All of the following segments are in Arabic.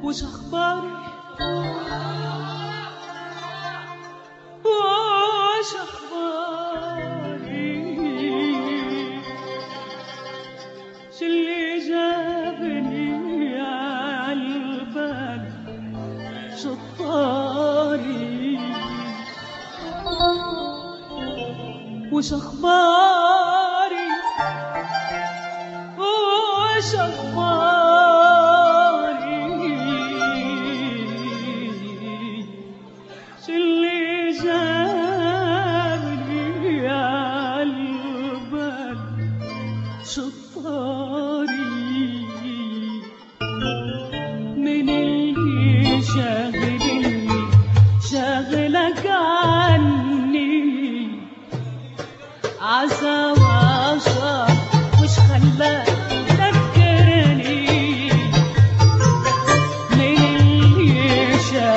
وش اخباري وش اخباري شلي جابني عالبال شطاري وش اخباري وش اخباري شلي جابني عالبال شطاري من اللي شاغلك عني عسى وعشا وش خلاك تفكرني من اللي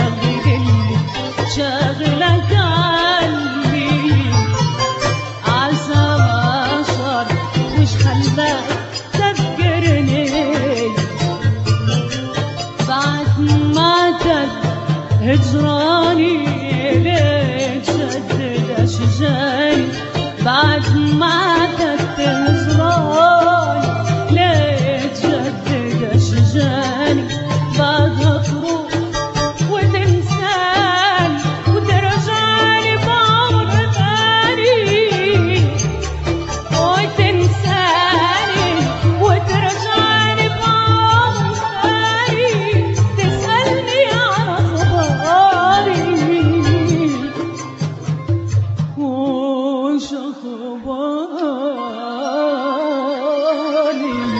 شاغلك عني عسى وعشا وش خلاك تفكرني بعد ما هجراني ليه تشدد أشجاني بعد ما هجراني ليه تشدد أشجاني بعدها تروح وتنساني وترجعني بعمر ثاني وتنساني وترجعني بعمر ثاني تسألني عن أخباري وش أخباري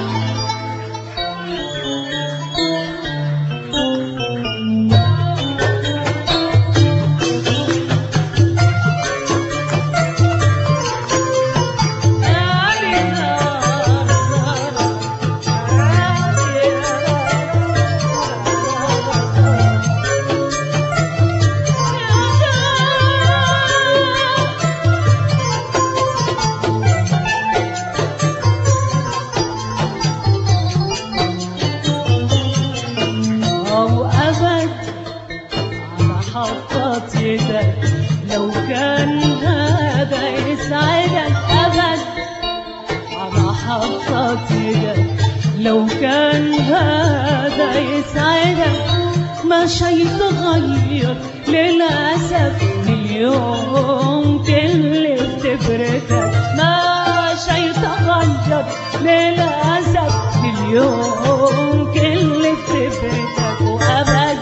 حطت يدك لو كان هذا يسعدك أبد على حطت يدك لو كان هذا يسعدك ما شي تغير للأسف اليوم كل افتكرتك ما شي تغير للأسف اليوم كل افتكرتك وأبد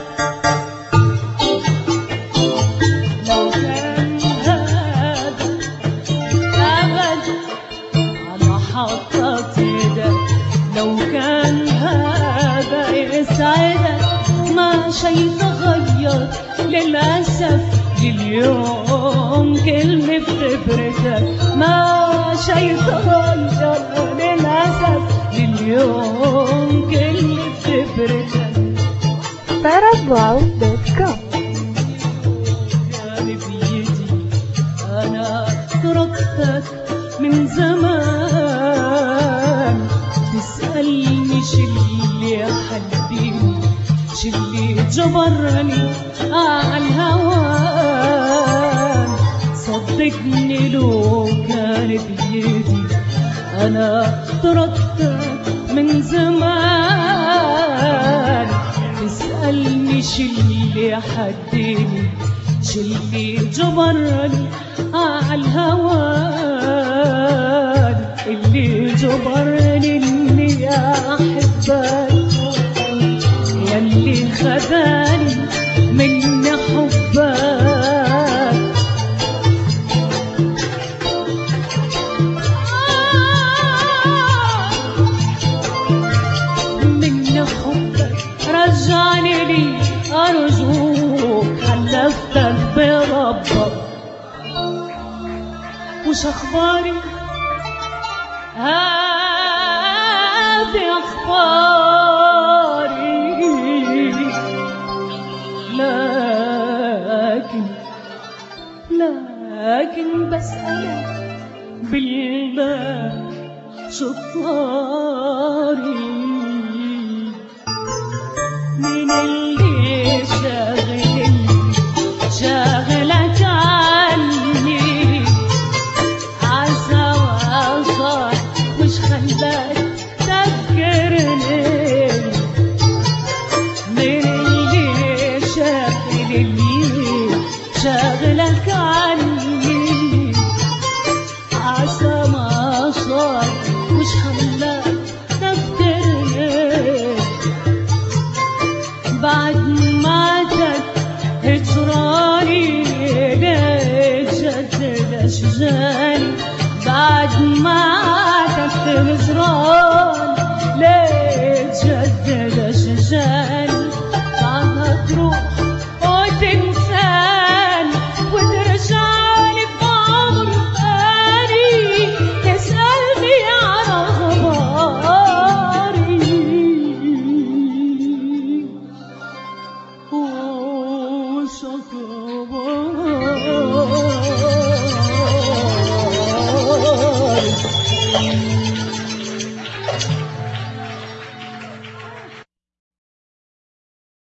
لو كان هذا يسعدك ما شي تغير للأسف لليوم كلمة بتبرتك ما شي تغير للأسف لليوم كلمة بتبرتك parabloud.com كان بيدي أنا تركتك من زمان تسألني شلي حبيني شلي جبرني عالهوان صدقني لو كان بيدي أنا تركتك من زمان تسألني شلي حديني شلي جبرني عالهوان اللي جبرني اني احبك ياللي خداني من حبك من حبك رجعني لي ارجوك حلفتك بربك وش اخباري هذه أخباري لكن بسألك بالله شطاري من اللي شاغلك عني عسى وصار مش خلاك تفكرني من اللي شاغلك عني عسى ما صار مش خلاك تفكرني بعد